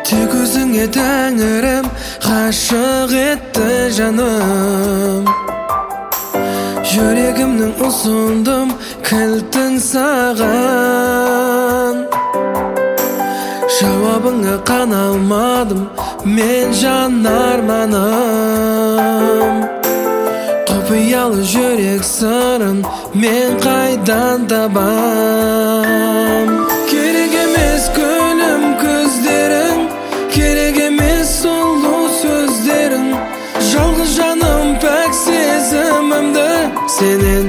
Тек өзіңе тәңірім ғашық етті жаным. Жүрегімнің ұсындым кілтін саған. Жауабыңа қана алмадым мен жан арманым. Құпиялы жүрек сырын мен қайдан табам? Керек емес күлім көздерің, керек емес сұлу сөздерің. Жалғыз жаным пәк сезімімді сенен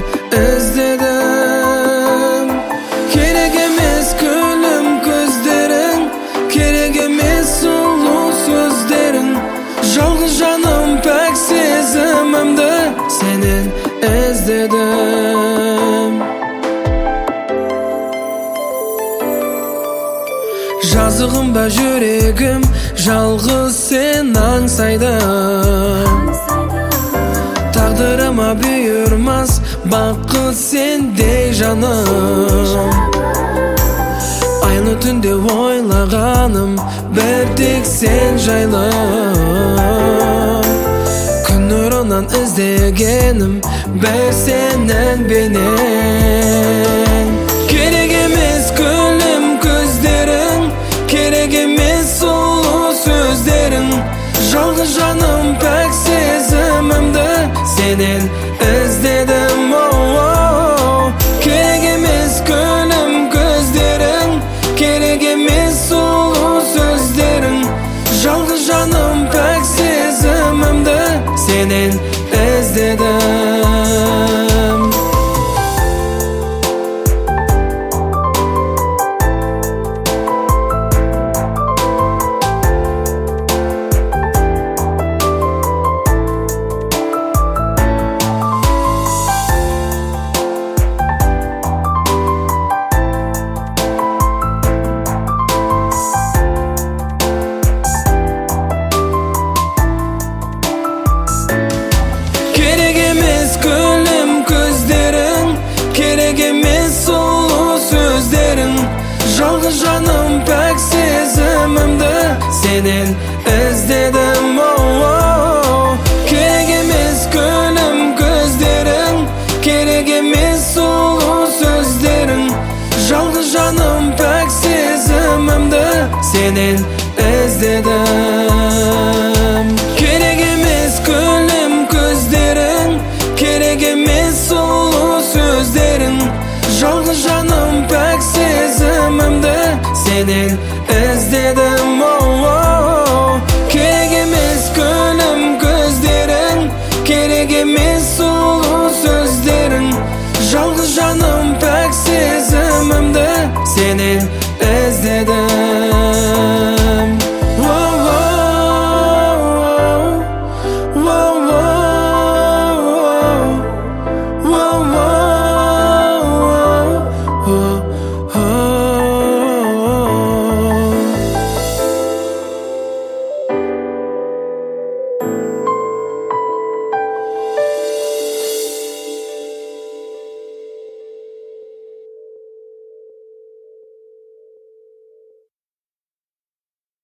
іздедім. Керек емес күлім көздерің, керек емес сұлу сөздерің. Жалғыз жаным пәк сезімімді сенен іздедім. Жазығым ба жүрегім, жалғыз сен аңсайды. Тағдырыма бұйырмас бақыт сендей жаным. Айлы түнде ойлағаным бір тек сен жайлы. Күн нұрынан іздегенім бір сенің бейнең. Керек емес күлім көздерің, керек емес сұлу сөздерің. Жалғыз жаным пәк сезімімді сенен іздедім. Керек емес күлім көздерің, керек емес сұлу сөздерің. Жалғыз жаным пәк сезімімді сенен іздедім. Керек емес күлім көздерің, керек емес сұлу сөздерің. Жалғыз жаным пәк сезімімді сенен іздедім. Керек емес күлім көздерің, керек емес сұлу сөздерің. Жалғыз жаным пәк сезімімді сенен іздедім. Керек емес күлім көздерің, керек емес сұлу сөздерің. Жалғыз жаным пәк сезімімді сенен іздедім.